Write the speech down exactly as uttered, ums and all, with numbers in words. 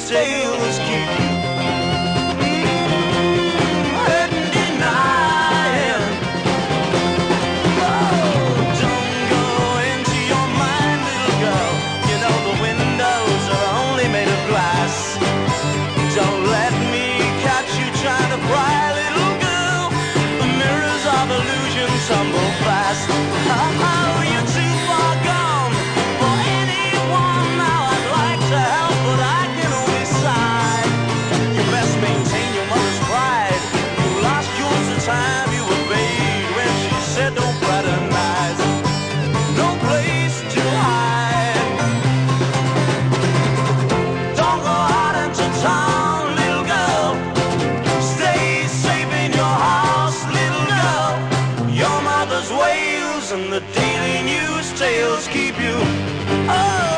tales keep you hurting, denying. Oh, don't go into your mind, little girl. You know the windows are only made of glass. Don't let me catch you trying to pry, little girl. The mirrors of illusion tumble fast. Oh, you're too far gone for anyone now. I'd like to help, but I can only sigh. You best maintain your mother's pride. You lost yours the time you obeyed when she said don't fraternize. No place to hide. Don't go out into town, little girl. Stay safe in your house, little girl. Your mother's wails and the daily news tales keep you. Oh.